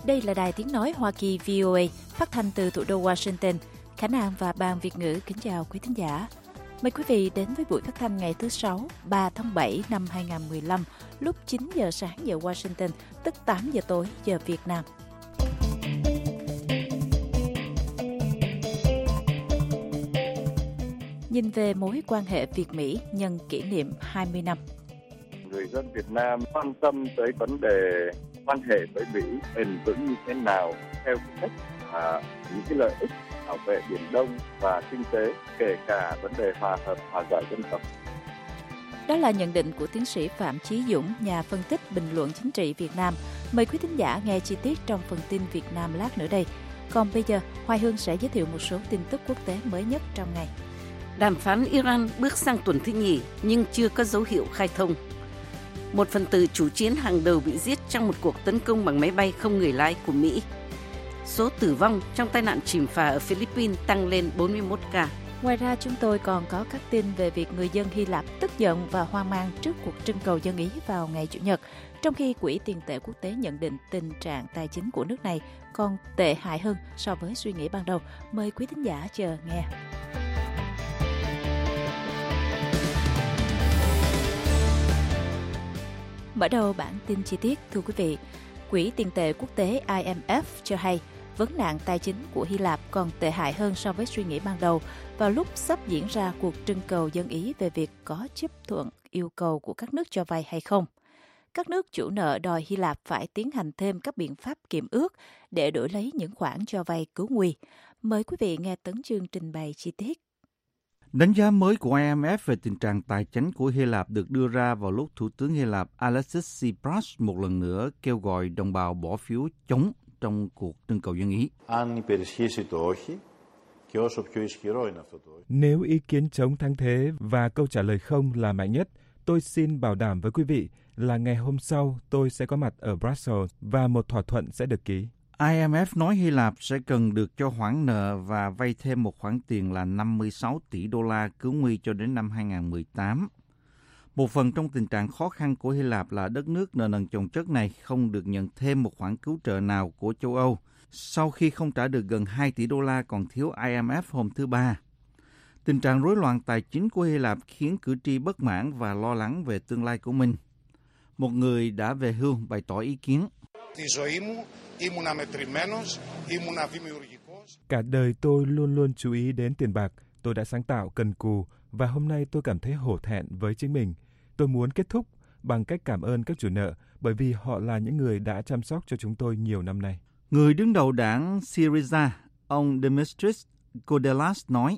Đây là Đài Tiếng Nói Hoa Kỳ VOA, phát thanh từ thủ đô Washington. Khả Năng và Ban Việt ngữ kính chào quý thính giả. Mời quý vị đến với buổi phát thanh ngày thứ Sáu, 3 tháng 7 năm 2015, lúc 9 giờ sáng giờ Washington, tức 8 giờ tối giờ Việt Nam. Nhìn về mối quan hệ Việt-Mỹ nhân kỷ niệm 20 năm. Người dân Việt Nam quan tâm tới vấn đề quan hệ với Mỹ bền vững như thế nào theo cách những cái lợi ích bảo vệ Biển Đông và kinh tế, kể cả vấn đề hòa hợp, hòa giải dân tộc. Đó là nhận định của tiến sĩ Phạm Chí Dũng, nhà phân tích bình luận chính trị Việt Nam. Mời quý thính giả nghe chi tiết trong phần tin Việt Nam lát nữa đây. Còn bây giờ, Hoài Hương sẽ giới thiệu một số tin tức quốc tế mới nhất trong ngày. Đàm phán Iran bước sang tuần thứ nhì nhưng chưa có dấu hiệu khai thông. Một phần tử chủ chiến hàng đầu bị giết trong một cuộc tấn công bằng máy bay không người lái của Mỹ. Số tử vong trong tai nạn chìm phà ở Philippines tăng lên 41 ca. Ngoài ra, chúng tôi còn có các tin về việc người dân Hy Lạp tức giận và hoang mang trước cuộc trưng cầu dân Ý vào ngày Chủ nhật, trong khi Quỹ tiền tệ quốc tế nhận định tình trạng tài chính của nước này còn tệ hại hơn so với suy nghĩ ban đầu. Mời quý thính giả chờ nghe. Mở đầu bản tin chi tiết, thưa quý vị, Quỹ tiền tệ quốc tế IMF cho hay vấn nạn tài chính của Hy Lạp còn tệ hại hơn so với suy nghĩ ban đầu vào lúc sắp diễn ra cuộc trưng cầu dân Ý về việc có chấp thuận yêu cầu của các nước cho vay hay không. Các nước chủ nợ đòi Hy Lạp phải tiến hành thêm các biện pháp kiệm ước để đổi lấy những khoản cho vay cứu nguy. Mời quý vị nghe Tấn Chương trình bày chi tiết. Đánh giá mới của IMF về tình trạng tài chính của Hy Lạp được đưa ra vào lúc Thủ tướng Hy Lạp Alexis Tsipras một lần nữa kêu gọi đồng bào bỏ phiếu chống trong cuộc trưng cầu dân Ý. Nếu ý kiến chống thắng thế và câu trả lời không là mạnh nhất, tôi xin bảo đảm với quý vị là ngày hôm sau tôi sẽ có mặt ở Brussels và một thỏa thuận sẽ được ký. IMF nói Hy Lạp sẽ cần được cho hoãn nợ và vay thêm một khoản tiền là 56 tỷ đô la cứu nguy cho đến năm 2018. Một phần trong tình trạng khó khăn của Hy Lạp là đất nước nợ nần chồng chất này không được nhận thêm một khoản cứu trợ nào của châu Âu sau khi không trả được gần 2 tỷ đô la còn thiếu IMF hôm thứ Ba. Tình trạng rối loạn tài chính của Hy Lạp khiến cử tri bất mãn và lo lắng về tương lai của mình. Một người đã về hưu bày tỏ ý kiến. Cả đời tôi luôn luôn chú ý đến tiền bạc, tôi đã sáng tạo cần cù và hôm nay tôi cảm thấy hổ thẹn với chính mình. Tôi muốn kết thúc bằng cách cảm ơn các chủ nợ bởi vì họ là những người đã chăm sóc cho chúng tôi nhiều năm nay. Người đứng đầu đảng Syriza, ông Dimitris Kodelas nói,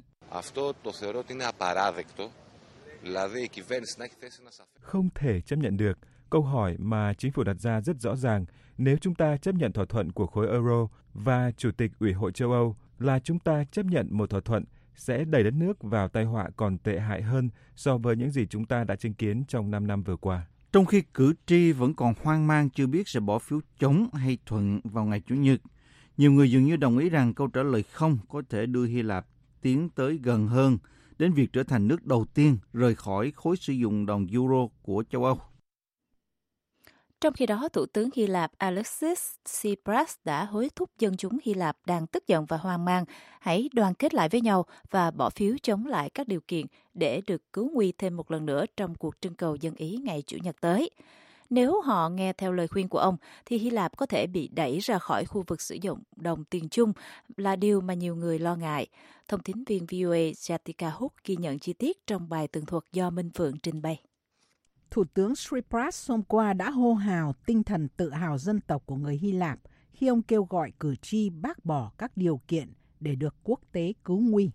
không thể chấp nhận được. Câu hỏi mà chính phủ đặt ra rất rõ ràng, nếu chúng ta chấp nhận thỏa thuận của khối Euro và Chủ tịch Ủy hội châu Âu là chúng ta chấp nhận một thỏa thuận sẽ đẩy đất nước vào tai họa còn tệ hại hơn so với những gì chúng ta đã chứng kiến trong 5 năm vừa qua. Trong khi cử tri vẫn còn hoang mang chưa biết sẽ bỏ phiếu chống hay thuận vào ngày Chủ nhật, nhiều người dường như đồng ý rằng câu trả lời không có thể đưa Hy Lạp tiến tới gần hơn đến việc trở thành nước đầu tiên rời khỏi khối sử dụng đồng euro của châu Âu. Trong khi đó, Thủ tướng Hy Lạp Alexis Tsipras đã hối thúc dân chúng Hy Lạp đang tức giận và hoang mang hãy đoàn kết lại với nhau và bỏ phiếu chống lại các điều kiện để được cứu nguy thêm một lần nữa trong cuộc trưng cầu dân Ý ngày Chủ nhật tới. Nếu họ nghe theo lời khuyên của ông, thì Hy Lạp có thể bị đẩy ra khỏi khu vực sử dụng đồng tiền chung là điều mà nhiều người lo ngại. Thông tín viên VOA Jatika Hook ghi nhận chi tiết trong bài tường thuật do Minh Phượng trình bày. Thủ tướng Tsipras hôm qua đã hô hào tinh thần tự hào dân tộc của người Hy Lạp khi ông kêu gọi cử tri bác bỏ các điều kiện để được quốc tế cứu nguy.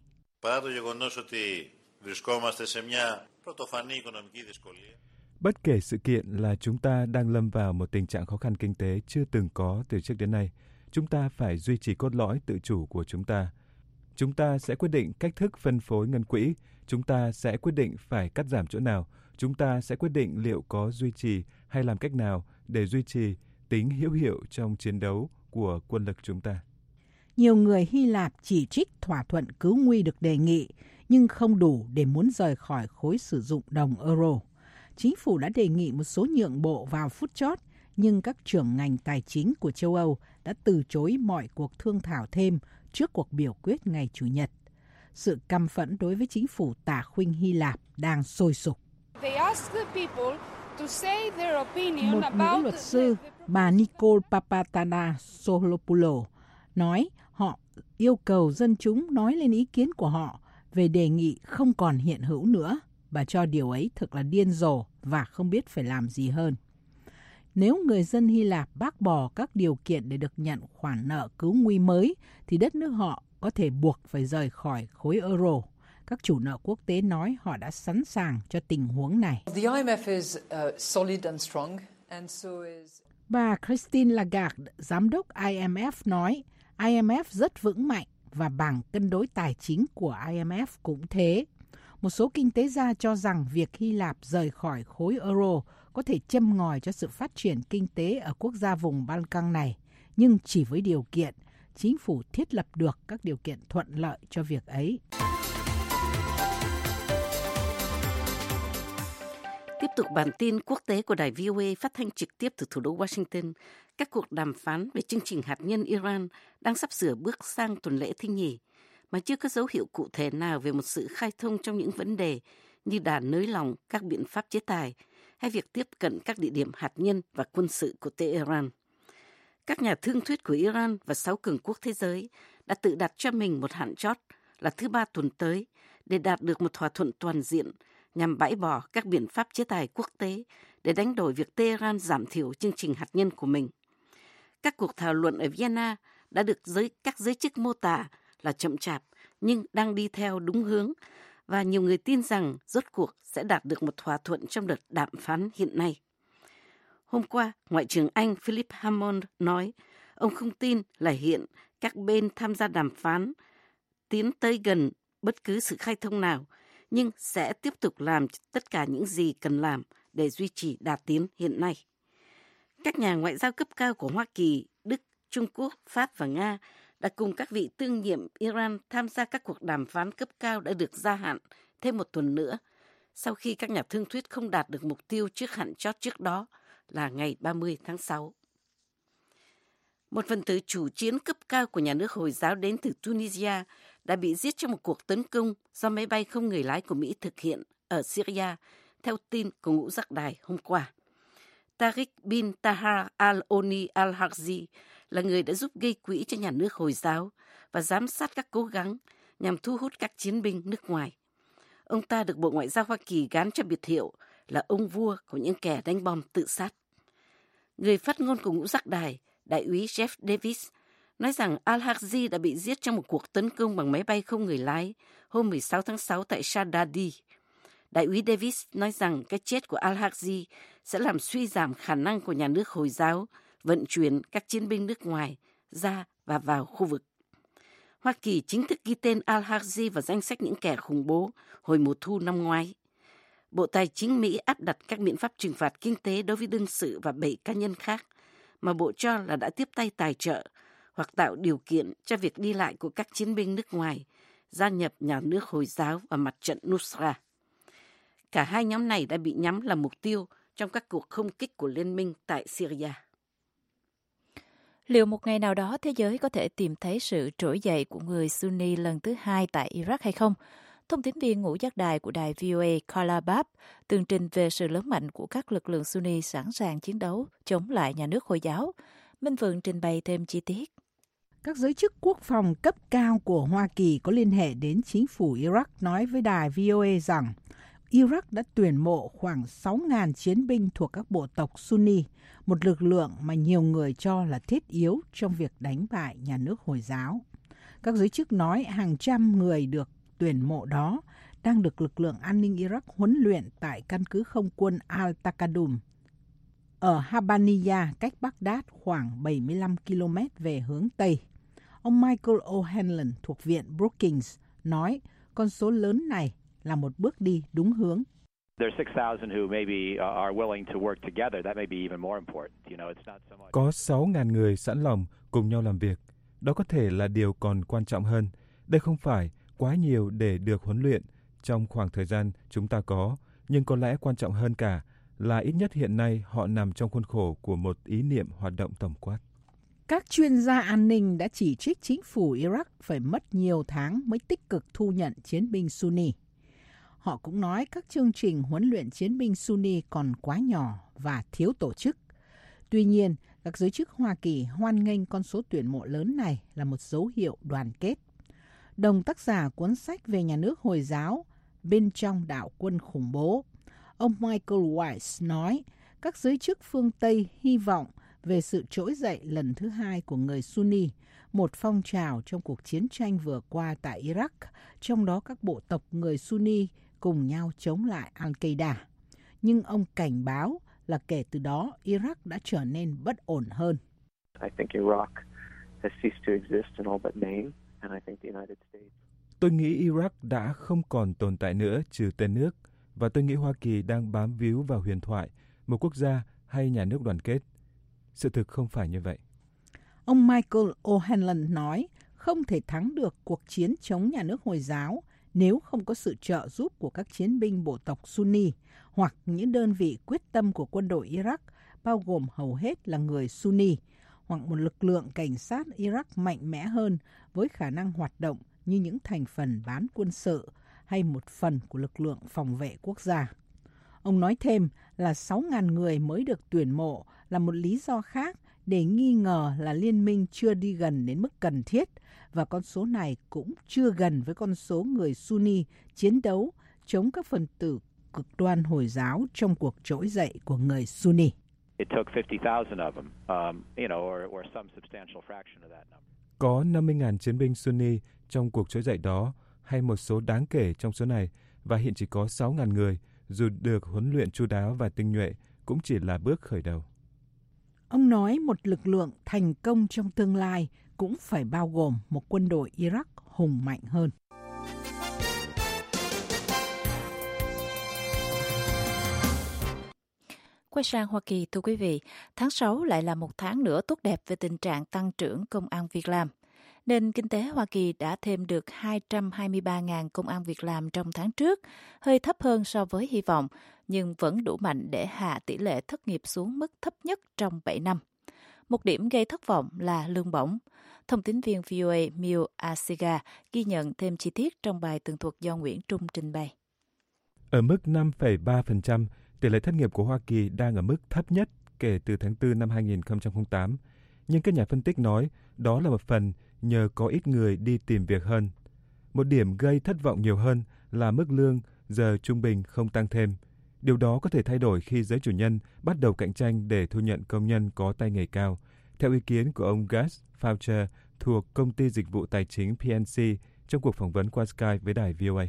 Bất kể sự kiện là chúng ta đang lâm vào một tình trạng khó khăn kinh tế chưa từng có từ trước đến nay, chúng ta phải duy trì cốt lõi tự chủ của chúng ta. Chúng ta sẽ quyết định cách thức phân phối ngân quỹ, chúng ta sẽ quyết định phải cắt giảm chỗ nào, chúng ta sẽ quyết định liệu có duy trì hay làm cách nào để duy trì tính hữu hiệu trong chiến đấu của quân lực chúng ta. Nhiều người Hy Lạp chỉ trích thỏa thuận cứu nguy được đề nghị, nhưng không đủ để muốn rời khỏi khối sử dụng đồng euro. Chính phủ đã đề nghị một số nhượng bộ vào phút chót, nhưng các trưởng ngành tài chính của châu Âu đã từ chối mọi cuộc thương thảo thêm trước cuộc biểu quyết ngày Chủ nhật. Sự căm phẫn đối với chính phủ tả khuynh Hy Lạp đang sôi sục. Một nữ luật sư, bà Nikol Papatanasopoulos, nói họ yêu cầu dân chúng nói lên ý kiến của họ về đề nghị không còn hiện hữu nữa. Bà cho điều ấy thực là điên rồ và không biết phải làm gì hơn. Nếu người dân Hy Lạp bác bỏ các điều kiện để được nhận khoản nợ cứu nguy mới, thì đất nước họ có thể buộc phải rời khỏi khối euro. Các chủ nợ quốc tế nói họ đã sẵn sàng cho tình huống này. Bà Christine Lagarde, giám đốc IMF nói, IMF rất vững mạnh và bảng cân đối tài chính của IMF cũng thế. Một số kinh tế gia cho rằng việc Hy Lạp rời khỏi khối euro có thể châm ngòi cho sự phát triển kinh tế ở quốc gia vùng Balkan này, nhưng chỉ với điều kiện chính phủ thiết lập được các điều kiện thuận lợi cho việc ấy. Tiếp tục bản tin quốc tế của đài VOA phát thanh trực tiếp từ thủ đô Washington. Các cuộc đàm phán về chương trình hạt nhân Iran đang sắp sửa bước sang tuần lễ thứ nhì, mà chưa có dấu hiệu cụ thể nào về một sự khai thông trong những vấn đề như đã nới lỏng các biện pháp chế tài hay việc tiếp cận các địa điểm hạt nhân và quân sự của Tehran. Các nhà thương thuyết của Iran và 6 cường quốc thế giới đã tự đặt cho mình một hạn chót là thứ Ba tuần tới để đạt được một thỏa thuận toàn diện nhằm bãi bỏ các biện pháp chế tài quốc tế để đánh đổi việc Tehran giảm thiểu chương trình hạt nhân của mình. Các cuộc thảo luận ở Vienna đã được các giới chức mô tả là chậm chạp nhưng đang đi theo đúng hướng, và nhiều người tin rằng rốt cuộc sẽ đạt được một thỏa thuận trong đợt đàm phán hiện nay. Hôm qua, Ngoại trưởng Anh Philip Hammond nói ông không tin là hiện các bên tham gia đàm phán tiến tới gần bất cứ sự khai thông nào, nhưng sẽ tiếp tục làm tất cả những gì cần làm để duy trì đà tiến hiện nay. Các nhà ngoại giao cấp cao của Hoa Kỳ, Đức, Trung Quốc, Pháp và Nga đã cùng các vị tương nhiệm Iran tham gia các cuộc đàm phán cấp cao đã được gia hạn thêm một tuần nữa, sau khi các nhà thương thuyết không đạt được mục tiêu trước hạn chót trước đó là ngày 30 tháng 6. Một phần tử chủ chiến cấp cao của nhà nước Hồi giáo đến từ Tunisia đã bị giết trong một cuộc tấn công do máy bay không người lái của Mỹ thực hiện ở Syria, theo tin của Ngũ Giác Đài hôm qua. Tariq bin Tahar al-Oni al-Harzi là người đã giúp gây quỹ cho nhà nước Hồi giáo và giám sát các cố gắng nhằm thu hút các chiến binh nước ngoài. Ông ta được Bộ Ngoại giao Hoa Kỳ gán cho biệt hiệu là ông vua của những kẻ đánh bom tự sát. Người phát ngôn của Ngũ Giác Đài, Đại úy Jeff Davis, nói rằng al-Harzi đã bị giết trong một cuộc tấn công bằng máy bay không người lái hôm 16 tháng 6 tại Shadadi. Đại úy Davis nói rằng cái chết của al-Harzi sẽ làm suy giảm khả năng của nhà nước Hồi giáo vận chuyển các chiến binh nước ngoài ra và vào khu vực. Hoa Kỳ chính thức ghi tên al-Harzi vào danh sách những kẻ khủng bố hồi mùa thu năm ngoái. Bộ Tài chính Mỹ áp đặt các biện pháp trừng phạt kinh tế đối với đương sự và 7 cá nhân khác mà Bộ cho là đã tiếp tay tài trợ hoặc tạo điều kiện cho việc đi lại của các chiến binh nước ngoài gia nhập nhà nước Hồi giáo và mặt trận Nusra. Cả hai nhóm này đã bị nhắm làm mục tiêu trong các cuộc không kích của liên minh tại Syria. Liệu một ngày nào đó thế giới có thể tìm thấy sự trỗi dậy của người Sunni lần thứ hai tại Iraq hay không? Thông tin viên Ngũ Giác Đài của đài VOA Carla Babb tường trình về sự lớn mạnh của các lực lượng Sunni sẵn sàng chiến đấu chống lại nhà nước Hồi giáo. Minh Phượng trình bày thêm chi tiết. Các giới chức quốc phòng cấp cao của Hoa Kỳ có liên hệ đến chính phủ Iraq nói với đài VOA rằng Iraq đã tuyển mộ khoảng 6.000 chiến binh thuộc các bộ tộc Sunni, một lực lượng mà nhiều người cho là thiết yếu trong việc đánh bại nhà nước Hồi giáo. Các giới chức nói hàng trăm người được tuyển mộ đó đang được lực lượng an ninh Iraq huấn luyện tại căn cứ không quân Al-Taqadum ở Habaniya, cách Baghdad khoảng 75 km về hướng Tây. Ông Michael O'Hanlon thuộc Viện Brookings nói con số lớn này là một bước đi đúng hướng. Có 6.000 người sẵn lòng cùng nhau làm việc. Đó có thể là điều còn quan trọng hơn. Đây không phải quá nhiều để được huấn luyện trong khoảng thời gian chúng ta có, nhưng có lẽ quan trọng hơn cả là ít nhất hiện nay họ nằm trong khuôn khổ của một ý niệm hoạt động tổng quát. Các chuyên gia an ninh đã chỉ trích chính phủ Iraq phải mất nhiều tháng mới tích cực thu nhận chiến binh Sunni. Họ cũng nói các chương trình huấn luyện chiến binh Sunni còn quá nhỏ và thiếu tổ chức. Tuy nhiên, các giới chức Hoa Kỳ hoan nghênh con số tuyển mộ lớn này là một dấu hiệu đoàn kết. Đồng tác giả cuốn sách về nhà nước Hồi giáo bên trong đạo quân khủng bố, ông Michael Weiss nói các giới chức phương Tây hy vọng về sự trỗi dậy lần thứ hai của người Sunni, một phong trào trong cuộc chiến tranh vừa qua tại Iraq, trong đó các bộ tộc người Sunni cùng nhau chống lại Al-Qaeda. Nhưng ông cảnh báo là kể từ đó Iraq đã trở nên bất ổn hơn. Tôi nghĩ Iraq đã không còn tồn tại nữa trừ tên nước, và tôi nghĩ Hoa Kỳ đang bám víu vào huyền thoại, một quốc gia hay nhà nước đoàn kết. Sự thực không phải như vậy. Ông Michael O'Hanlon nói không thể thắng được cuộc chiến chống nhà nước Hồi giáo nếu không có sự trợ giúp của các chiến binh bộ tộc Sunni hoặc những đơn vị quyết tâm của quân đội Iraq, bao gồm hầu hết là người Sunni, hoặc một lực lượng cảnh sát Iraq mạnh mẽ hơn với khả năng hoạt động như những thành phần bán quân sự hay một phần của lực lượng phòng vệ quốc gia. Ông nói thêm là 6.000 người mới được tuyển mộ là một lý do khác để nghi ngờ là liên minh chưa đi gần đến mức cần thiết, và con số này cũng chưa gần với con số người Sunni chiến đấu chống các phần tử cực đoan Hồi giáo trong cuộc trỗi dậy của người Sunni. Có 50.000 chiến binh Sunni trong cuộc trỗi dậy đó, hay một số đáng kể trong số này, và hiện chỉ có 6.000 người, dù được huấn luyện chu đáo và tinh nhuệ, cũng chỉ là bước khởi đầu. Ông nói một lực lượng thành công trong tương lai cũng phải bao gồm một quân đội Iraq hùng mạnh hơn. Quay sang Hoa Kỳ, thưa quý vị, tháng 6 lại là một tháng nữa tốt đẹp về tình trạng tăng trưởng công ăn việc làm. Nền kinh tế Hoa Kỳ đã thêm được 223.000 công ăn việc làm trong tháng trước, hơi thấp hơn so với hy vọng, nhưng vẫn đủ mạnh để hạ tỷ lệ thất nghiệp xuống mức thấp nhất trong 7 năm. Một điểm gây thất vọng là lương bổng. Thông tín viên VOA Mil Asiga ghi nhận thêm chi tiết trong bài tường thuật do Nguyễn Trung trình bày. Ở mức 5,3%, tỷ lệ thất nghiệp của Hoa Kỳ đang ở mức thấp nhất kể từ tháng 4 năm 2008. Nhưng các nhà phân tích nói đó là một phần nhờ có ít người đi tìm việc hơn. Một điểm gây thất vọng nhiều hơn là mức lương giờ trung bình không tăng thêm. Điều đó có thể thay đổi khi giới chủ nhân bắt đầu cạnh tranh để thu nhận công nhân có tay nghề cao, theo ý kiến của ông Gus Faucher thuộc công ty dịch vụ tài chính PNC trong cuộc phỏng vấn qua Skype với đài VOA.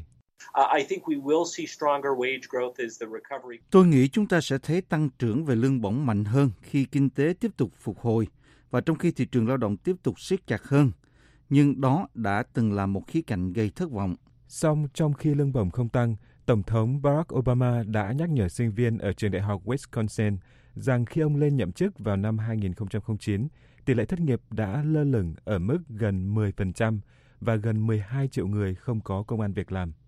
Tôi nghĩ chúng ta sẽ thấy tăng trưởng về lương bổng mạnh hơn khi kinh tế tiếp tục phục hồi và trong khi thị trường lao động tiếp tục siết chặt hơn. Nhưng đó đã từng là một khía cạnh gây thất vọng. Song trong khi lương bổng không tăng, Tổng thống Barack Obama đã nhắc nhở sinh viên ở trường đại học Wisconsin rằng khi ông lên nhậm chức vào năm 2009, tỷ lệ thất nghiệp đã lơ lửng ở mức gần 10% và gần 12 triệu người không có công ăn việc làm.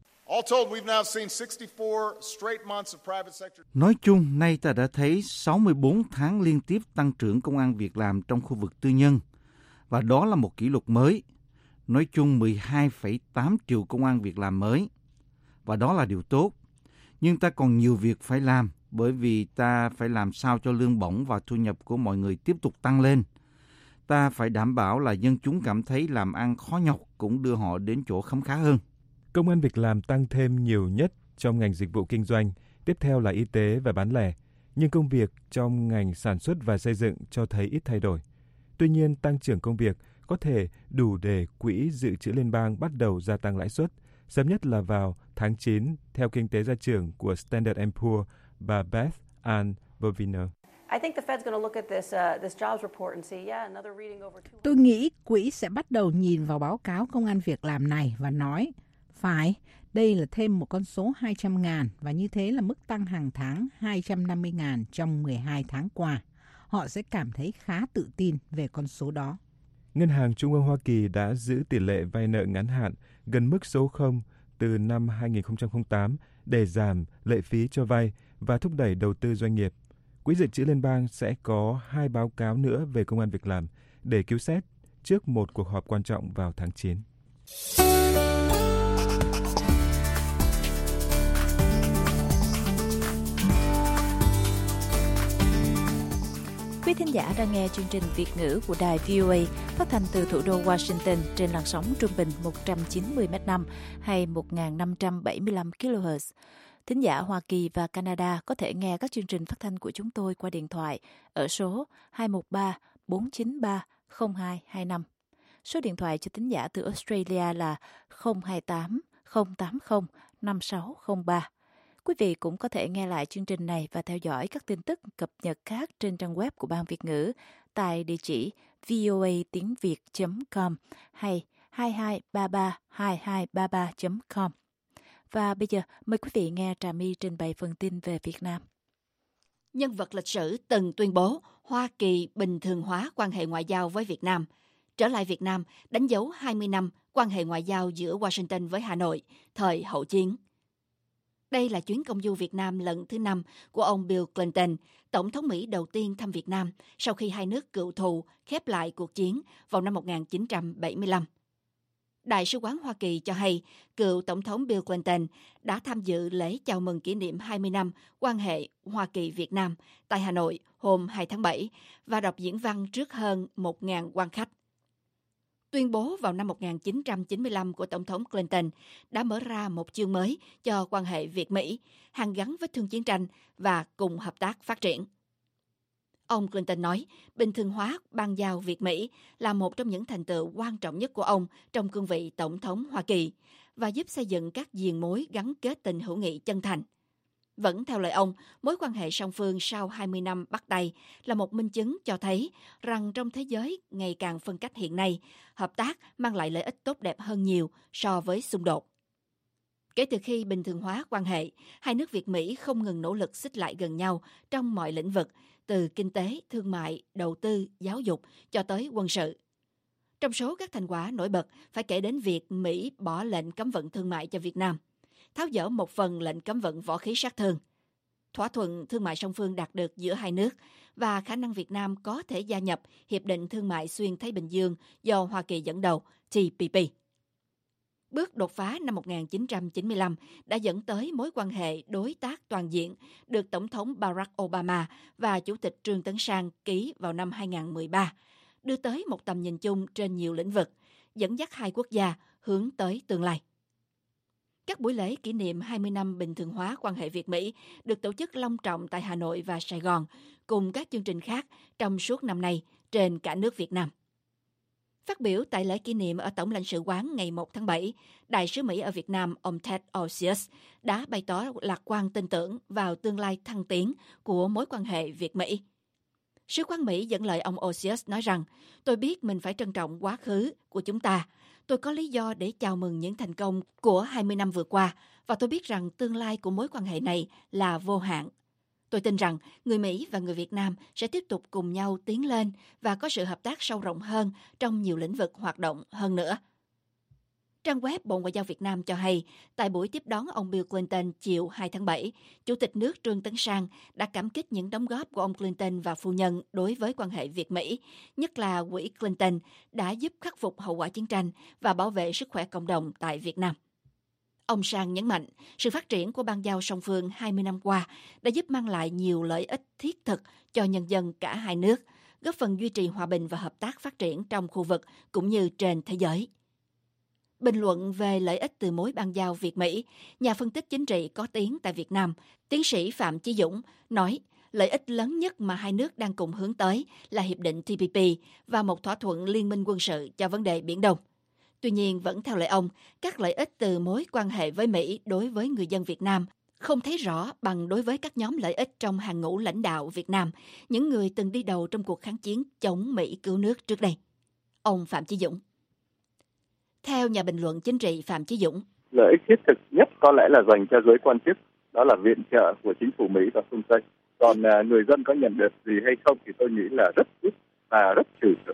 Nói chung, nay ta đã thấy 64 tháng liên tiếp tăng trưởng công ăn việc làm trong khu vực tư nhân, và đó là một kỷ lục mới. Nói chung 12,8 triệu công ăn việc làm mới, và đó là điều tốt. Nhưng ta còn nhiều việc phải làm, bởi vì ta phải làm sao cho lương bổng và thu nhập của mọi người tiếp tục tăng lên. Ta phải đảm bảo là dân chúng cảm thấy làm ăn khó nhọc cũng đưa họ đến chỗ khấm khá hơn. Công ăn việc làm tăng thêm nhiều nhất trong ngành dịch vụ kinh doanh, tiếp theo là y tế và bán lẻ, nhưng công việc trong ngành sản xuất và xây dựng cho thấy ít thay đổi. Tuy nhiên, tăng trưởng công việc có thể đủ để Quỹ Dự trữ Liên bang bắt đầu gia tăng lãi suất, sớm nhất là vào tháng 9, theo kinh tế gia trưởng của Standard & Poor's, bà Beth Ann Bovino. Tôi nghĩ quỹ sẽ bắt đầu nhìn vào báo cáo công ăn việc làm này và nói, phải, đây là thêm một con số 200.000 và như thế là mức tăng hàng tháng 250.000 trong 12 tháng qua. Họ sẽ cảm thấy khá tự tin về con số đó. Ngân hàng Trung ương Hoa Kỳ đã giữ tỷ lệ vay nợ ngắn hạn gần mức số 0 từ năm 2008 để giảm lệ phí cho vay và thúc đẩy đầu tư doanh nghiệp. Quỹ Dự trữ Liên bang sẽ có 2 báo cáo nữa về công ăn việc làm, để cứu xét trước một cuộc họp quan trọng vào tháng 9. Quý thính giả đang nghe chương trình Việt ngữ của đài VOA phát thanh từ thủ đô Washington trên làn sóng trung bình 190 m/5 hay 1.575 kHz. Thính giả Hoa Kỳ và Canada có thể nghe các chương trình phát thanh của chúng tôi qua điện thoại ở số 213 493 0225. Số điện thoại cho thính giả từ Australia là 028 080 5603. Quý vị cũng có thể nghe lại chương trình này và theo dõi các tin tức cập nhật khác trên trang web của Ban Việt ngữ tại địa chỉ voatiengviet.com hay 22332233.com. Và bây giờ mời quý vị nghe Trà My trình bày phần tin về Việt Nam. Nhân vật lịch sử từng tuyên bố Hoa Kỳ bình thường hóa quan hệ ngoại giao với Việt Nam. Trở lại Việt Nam đánh dấu 20 năm quan hệ ngoại giao giữa Washington với Hà Nội, thời hậu chiến. Đây là chuyến công du Việt Nam lần thứ 5 của ông Bill Clinton, Tổng thống Mỹ đầu tiên thăm Việt Nam sau khi hai nước cựu thù khép lại cuộc chiến vào năm 1975. Đại sứ quán Hoa Kỳ cho hay, cựu Tổng thống Bill Clinton đã tham dự lễ chào mừng kỷ niệm 20 năm quan hệ Hoa Kỳ-Việt Nam tại Hà Nội hôm 2 tháng 7 và đọc diễn văn trước hơn 1.000 quan khách. Tuyên bố vào năm 1995 của Tổng thống Clinton đã mở ra một chương mới cho quan hệ Việt-Mỹ, hàn gắn vết thương chiến tranh và cùng hợp tác phát triển. Ông Clinton nói, bình thường hóa bang giao Việt-Mỹ là một trong những thành tựu quan trọng nhất của ông trong cương vị Tổng thống Hoa Kỳ và giúp xây dựng các diền mối gắn kết tình hữu nghị chân thành. Vẫn theo lời ông, mối quan hệ song phương sau 20 năm bắt tay là một minh chứng cho thấy rằng trong thế giới ngày càng phân cách hiện nay, hợp tác mang lại lợi ích tốt đẹp hơn nhiều so với xung đột. Kể từ khi bình thường hóa quan hệ, hai nước Việt-Mỹ không ngừng nỗ lực xích lại gần nhau trong mọi lĩnh vực, từ kinh tế, thương mại, đầu tư, giáo dục cho tới quân sự. Trong số các thành quả nổi bật, phải kể đến việc Mỹ bỏ lệnh cấm vận thương mại cho Việt Nam, tháo dỡ một phần lệnh cấm vận võ khí sát thương, thỏa thuận thương mại song phương đạt được giữa hai nước và khả năng Việt Nam có thể gia nhập Hiệp định Thương mại Xuyên Thái Bình Dương do Hoa Kỳ dẫn đầu, TPP. Bước đột phá năm 1995 đã dẫn tới mối quan hệ đối tác toàn diện được Tổng thống Barack Obama và Chủ tịch Trương Tấn Sang ký vào năm 2013, đưa tới một tầm nhìn chung trên nhiều lĩnh vực, dẫn dắt hai quốc gia hướng tới tương lai. Các buổi lễ kỷ niệm 20 năm bình thường hóa quan hệ Việt-Mỹ được tổ chức long trọng tại Hà Nội và Sài Gòn, cùng các chương trình khác trong suốt năm nay trên cả nước Việt Nam. Phát biểu tại lễ kỷ niệm ở Tổng lãnh sự quán ngày 1 tháng 7, Đại sứ Mỹ ở Việt Nam ông Ted Osius đã bày tỏ lạc quan tin tưởng vào tương lai thăng tiến của mối quan hệ Việt-Mỹ. Sứ quán Mỹ dẫn lời ông Osius nói rằng, tôi biết mình phải trân trọng quá khứ của chúng ta. Tôi có lý do để chào mừng những thành công của 20 năm vừa qua và tôi biết rằng tương lai của mối quan hệ này là vô hạn. Tôi tin rằng người Mỹ và người Việt Nam sẽ tiếp tục cùng nhau tiến lên và có sự hợp tác sâu rộng hơn trong nhiều lĩnh vực hoạt động hơn nữa. Trang web Bộ Ngoại giao Việt Nam cho hay, tại buổi tiếp đón ông Bill Clinton chiều 2 tháng 7, Chủ tịch nước Trương Tấn Sang đã cảm kích những đóng góp của ông Clinton và phu nhân đối với quan hệ Việt-Mỹ, nhất là quỹ Clinton đã giúp khắc phục hậu quả chiến tranh và bảo vệ sức khỏe cộng đồng tại Việt Nam. Ông Sang nhấn mạnh, sự phát triển của bang giao song phương 20 năm qua đã giúp mang lại nhiều lợi ích thiết thực cho nhân dân cả hai nước, góp phần duy trì hòa bình và hợp tác phát triển trong khu vực cũng như trên thế giới. Bình luận về lợi ích từ mối bang giao Việt-Mỹ, nhà phân tích chính trị có tiếng tại Việt Nam, tiến sĩ Phạm Chí Dũng, nói lợi ích lớn nhất mà hai nước đang cùng hướng tới là Hiệp định TPP và một thỏa thuận liên minh quân sự cho vấn đề Biển Đông. Tuy nhiên, vẫn theo lời ông, các lợi ích từ mối quan hệ với Mỹ đối với người dân Việt Nam không thấy rõ bằng đối với các nhóm lợi ích trong hàng ngũ lãnh đạo Việt Nam, những người từng đi đầu trong cuộc kháng chiến chống Mỹ cứu nước trước đây. Ông Phạm Chí Dũng. Theo nhà bình luận chính trị Phạm Chí Dũng, lợi ích thiết thực nhất có lẽ là dành cho giới quan chức, đó là viện trợ của chính phủ Mỹ và phương Tây. Còn người dân có nhận được gì hay không thì tôi nghĩ là rất ít và rất trừu tượng.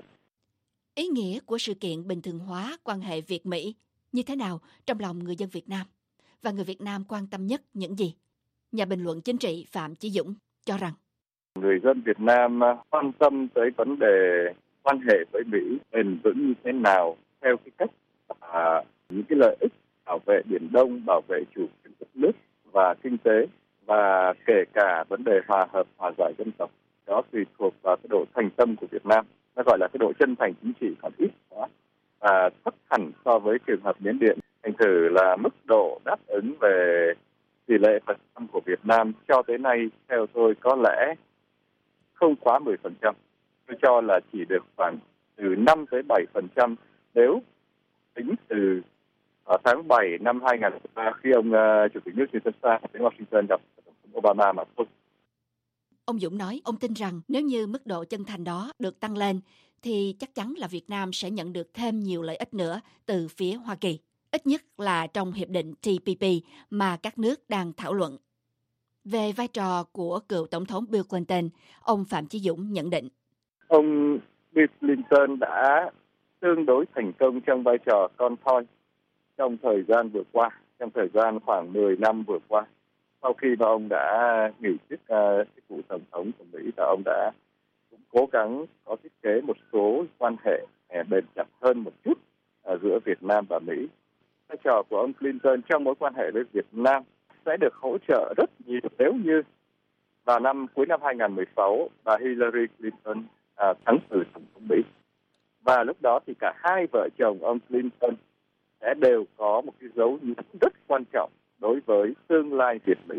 Ý nghĩa của sự kiện bình thường hóa quan hệ Việt-Mỹ như thế nào trong lòng người dân Việt Nam? Và người Việt Nam quan tâm nhất những gì? Nhà bình luận chính trị Phạm Chí Dũng cho rằng người dân Việt Nam quan tâm tới vấn đề quan hệ với Mỹ bền vững như thế nào theo cái cách những cái lợi ích bảo vệ Biển Đông, bảo vệ chủ quyền đất nước và kinh tế, và kể cả vấn đề hòa hợp, hòa giải dân tộc. Đó tùy thuộc vào cái độ thành tâm của Việt Nam. Nó gọi là cái độ chân thành chính trị còn ít quá, thấp hẳn so với trường hợp Miến Điện. Thành thử là mức độ đáp ứng về tỷ lệ phần trăm của Việt Nam cho tới nay theo tôi có lẽ không quá 10%. Tôi cho là chỉ được khoảng từ 5 tới 7% nếu tính từ tháng 7 năm 2003 khi ông Chủ tịch nước Trương Tấn Sang đến Washington gặp Tổng thống Obama mà thôi. Ông Dũng nói ông tin rằng nếu như mức độ chân thành đó được tăng lên thì chắc chắn là Việt Nam sẽ nhận được thêm nhiều lợi ích nữa từ phía Hoa Kỳ, ít nhất là trong hiệp định TPP mà các nước đang thảo luận. Về vai trò của cựu Tổng thống Bill Clinton, ông Phạm Chí Dũng nhận định. Ông Bill Clinton đã tương đối thành công trong vai trò con thoi trong thời gian vừa qua, trong thời gian khoảng 10 năm vừa qua. Sau khi mà ông đã nghỉ chức chức vụ Tổng thống của Mỹ, và ông đã cũng cố gắng có thiết kế một số quan hệ bền chặt hơn một chút giữa Việt Nam và Mỹ. Vai trò của ông Clinton trong mối quan hệ với Việt Nam sẽ được hỗ trợ rất nhiều nếu như vào cuối năm 2016, bà Hillary Clinton thắng cử Tổng thống Mỹ. Và lúc đó thì cả hai vợ chồng ông Clinton sẽ đều có một cái dấu nhấn rất quan trọng đối với tương lai Việt-Mỹ.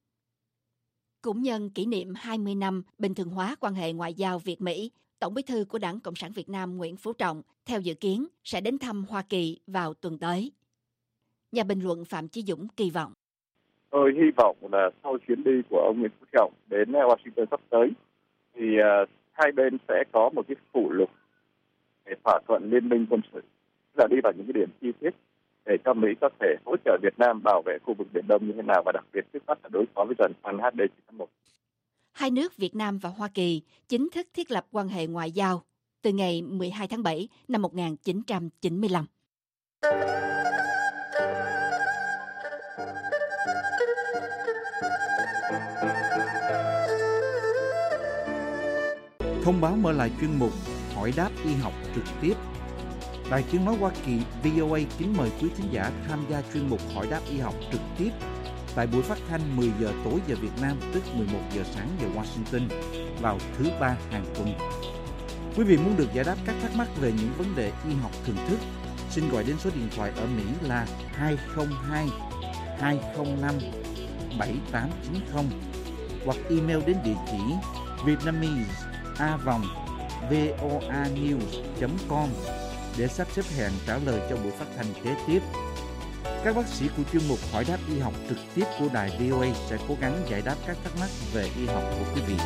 Cũng nhân kỷ niệm 20 năm bình thường hóa quan hệ ngoại giao Việt-Mỹ, Tổng Bí thư của Đảng Cộng sản Việt Nam Nguyễn Phú Trọng theo dự kiến sẽ đến thăm Hoa Kỳ vào tuần tới. Nhà bình luận Phạm Chí Dũng kỳ vọng. Tôi hy vọng là sau chuyến đi của ông Nguyễn Phú Trọng đến Washington sắp tới, thì hai bên sẽ có một cái phụ lục để thỏa thuận liên minh quân sự, là đi vào những cái điểm chi tiết để cho Mỹ có thể hỗ trợ Việt Nam bảo vệ khu vực Biển Đông như thế nào, và đặc biệt trước mắt là đối phó với trận HD-981. Hai nước Việt Nam và Hoa Kỳ chính thức thiết lập quan hệ ngoại giao từ ngày 12 tháng 7 năm 1995. Thông báo mở lại chuyên mục Hỏi đáp y học trực tiếp. Đài Tiếng nói Hoa Kỳ VOA kính mời quý thính giả tham gia chuyên mục Hỏi đáp y học trực tiếp tại buổi phát thanh 10 giờ tối giờ Việt Nam, tức 11 giờ sáng giờ Washington vào thứ Ba hàng tuần. Quý vị muốn được giải đáp các thắc mắc về những vấn đề y học thường thức, xin gọi đến số điện thoại ở Mỹ là 202 205 7890 hoặc email đến địa chỉ vietnamese@voanews.com để sắp xếp hẹn trả lời cho buổi phát thanh kế tiếp. Các bác sĩ của chuyên mục Hỏi đáp y học trực tiếp của đài VOA sẽ cố gắng giải đáp các thắc mắc về y học của quý vị.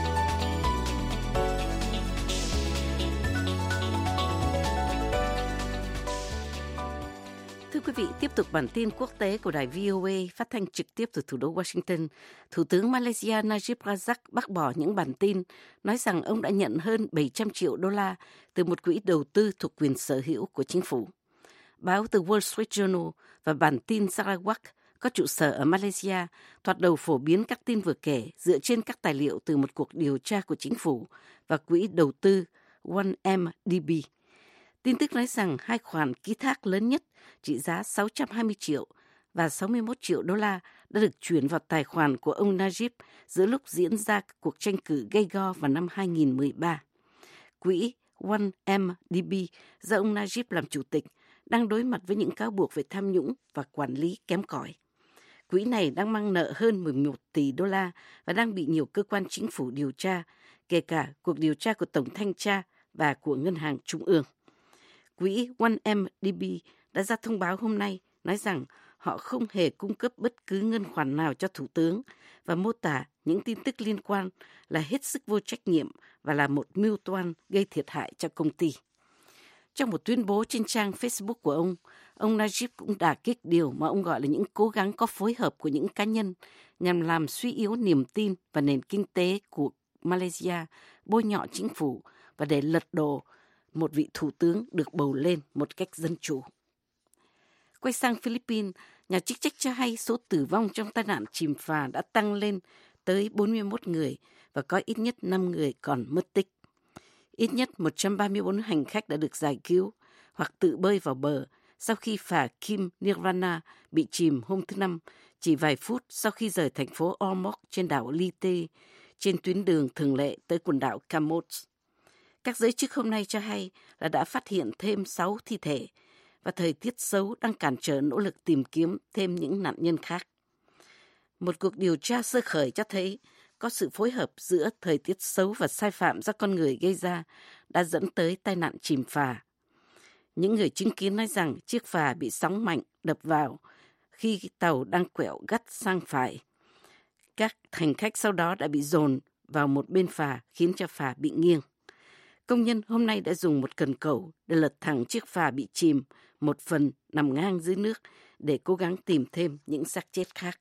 Thưa quý vị, tiếp tục bản tin quốc tế của đài VOA phát thanh trực tiếp từ thủ đô Washington. Thủ tướng Malaysia Najib Razak bác bỏ những bản tin nói rằng ông đã nhận hơn 700 triệu đô la từ một quỹ đầu tư thuộc quyền sở hữu của chính phủ. Báo The Wall Street Journal và bản tin Sarawak có trụ sở ở Malaysia thoạt đầu phổ biến các tin vừa kể dựa trên các tài liệu từ một cuộc điều tra của chính phủ và quỹ đầu tư 1MDB. Tin tức nói rằng hai khoản ký thác lớn nhất trị giá 620 triệu và 61 triệu đô la đã được chuyển vào tài khoản của ông Najib giữa lúc diễn ra cuộc tranh cử gay go vào năm 2013. Quỹ 1MDB do ông Najib làm chủ tịch đang đối mặt với những cáo buộc về tham nhũng và quản lý kém cỏi. Quỹ này đang mang nợ hơn 11 tỷ đô la và đang bị nhiều cơ quan chính phủ điều tra, kể cả cuộc điều tra của Tổng Thanh tra và của Ngân hàng Trung ương. Quỹ 1MDB đã ra thông báo hôm nay nói rằng họ không hề cung cấp bất cứ ngân khoản nào cho Thủ tướng và mô tả những tin tức liên quan là hết sức vô trách nhiệm và là một mưu toan gây thiệt hại cho công ty. Trong một tuyên bố trên trang Facebook của ông Najib cũng đả kích điều mà ông gọi là những cố gắng có phối hợp của những cá nhân nhằm làm suy yếu niềm tin và nền kinh tế của Malaysia, bôi nhọ chính phủ và để lật đổ một vị thủ tướng được bầu lên một cách dân chủ. Quay sang Philippines, nhà chức trách cho hay số tử vong trong tai nạn chìm phà đã tăng lên tới 41 người và có ít nhất 5 người còn mất tích. Ít nhất 134 hành khách đã được giải cứu hoặc tự bơi vào bờ sau khi phà Kim Nirvana bị chìm hôm thứ Năm, chỉ vài phút sau khi rời thành phố Ormuz trên đảo Leyte, trên tuyến đường thường lệ tới quần đảo Camotes. Các giới chức hôm nay cho hay là đã phát hiện thêm 6 thi thể và thời tiết xấu đang cản trở nỗ lực tìm kiếm thêm những nạn nhân khác. Một cuộc điều tra sơ khởi cho thấy có sự phối hợp giữa thời tiết xấu và sai phạm do con người gây ra đã dẫn tới tai nạn chìm phà. Những người chứng kiến nói rằng chiếc phà bị sóng mạnh đập vào khi tàu đang quẹo gắt sang phải. Các hành khách sau đó đã bị dồn vào một bên phà khiến cho phà bị nghiêng. Công nhân hôm nay đã dùng một cần cẩu để lật thẳng chiếc phà bị chìm, một phần nằm ngang dưới nước để cố gắng tìm thêm những xác chết khác.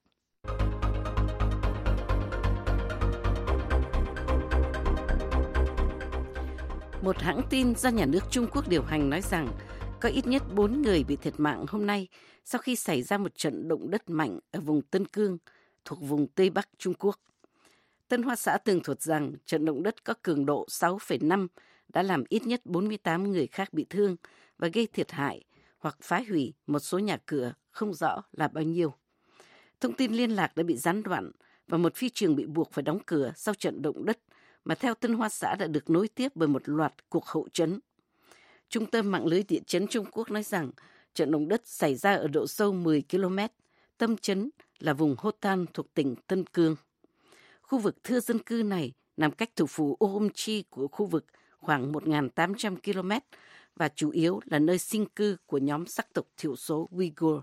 Một hãng tin do nhà nước Trung Quốc điều hành nói rằng có ít nhất 4 người bị thiệt mạng hôm nay sau khi xảy ra một trận động đất mạnh ở vùng Tân Cương, thuộc vùng Tây Bắc Trung Quốc. Tân Hoa Xã tường thuật rằng trận động đất có cường độ 6,5 đã làm ít nhất 48 người khác bị thương và gây thiệt hại hoặc phá hủy một số nhà cửa không rõ là bao nhiêu. Thông tin liên lạc đã bị gián đoạn và một phi trường bị buộc phải đóng cửa sau trận động đất mà theo Tân Hoa Xã đã được nối tiếp bởi một loạt cuộc hậu chấn. Trung tâm mạng lưới địa chấn Trung Quốc nói rằng trận động đất xảy ra ở độ sâu 10 km, tâm chấn là vùng Hotan thuộc tỉnh Tân Cương. Khu vực thưa dân cư này nằm cách thủ phủ Urumqi của khu vực khoảng 1.800 km và chủ yếu là nơi sinh cư của nhóm sắc tộc thiểu số Uyghur.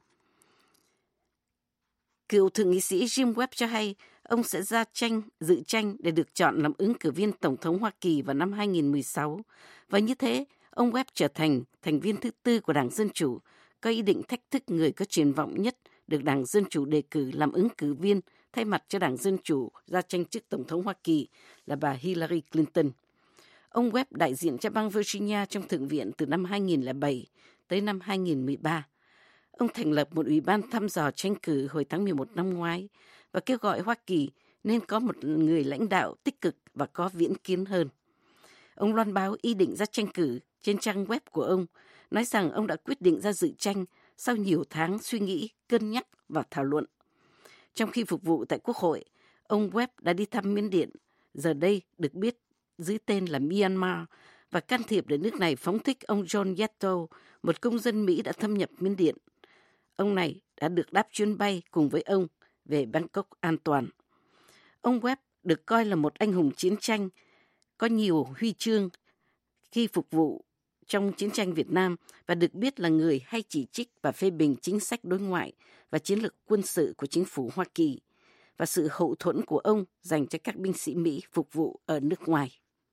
Cựu thượng nghị sĩ Jim Webb cho hay ông sẽ dự tranh để được chọn làm ứng cử viên Tổng thống Hoa Kỳ vào năm 2016. Và như thế, ông Webb trở thành thành viên thứ tư của Đảng Dân Chủ, có ý định thách thức người có triển vọng nhất được Đảng Dân Chủ đề cử làm ứng cử viên thay mặt cho Đảng Dân Chủ ra tranh chức Tổng thống Hoa Kỳ là bà Hillary Clinton. Ông Webb đại diện cho bang Virginia trong Thượng viện từ năm 2007 tới năm 2013. Ông thành lập một ủy ban thăm dò tranh cử hồi tháng 11 năm ngoái và kêu gọi Hoa Kỳ nên có một người lãnh đạo tích cực và có viễn kiến hơn. Ông loan báo ý định ra tranh cử trên trang web của ông, nói rằng ông đã quyết định ra dự tranh sau nhiều tháng suy nghĩ, cân nhắc và thảo luận. Trong khi phục vụ tại Quốc hội, ông Webb đã đi thăm Miến Điện, giờ đây được biết dưới tên là Myanmar, và can thiệp để nước này phóng thích ông John Yetto, một công dân Mỹ đã thâm nhập Miến Điện. Ông này đã được đáp chuyến bay cùng với ông về Bangkok an toàn. Ông Webb được coi là một anh hùng chiến tranh, có nhiều huy chương khi phục vụ trong chiến tranh Việt Nam và được biết là người hay chỉ trích và phê bình chính sách đối ngoại và chiến lược quân sự của chính phủ Hoa Kỳ và sự hậu thuẫn của ông dành cho các binh sĩ Mỹ phục vụ ở nước ngoài.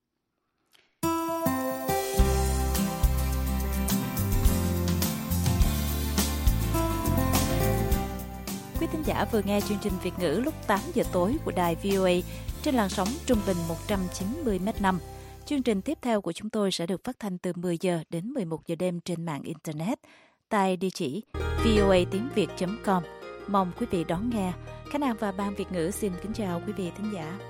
Quý thính giả vừa nghe chương trình Việt ngữ lúc 8 giờ tối của đài VOA trên làn sóng trung bình 190 m5. Chương trình tiếp theo của chúng tôi sẽ được phát thanh từ 10 giờ đến 11 giờ đêm trên mạng Internet tại địa chỉ voatiengviet.com. Mong quý vị đón nghe. Khánh An và Ban Việt ngữ xin kính chào quý vị thính giả.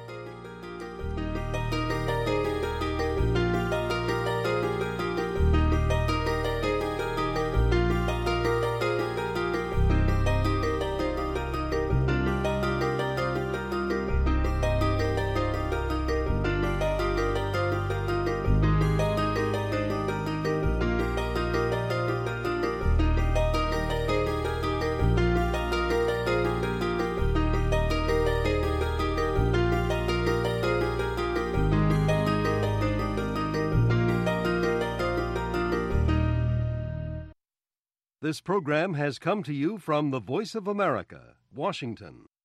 This program has come to you from the Voice of America, Washington.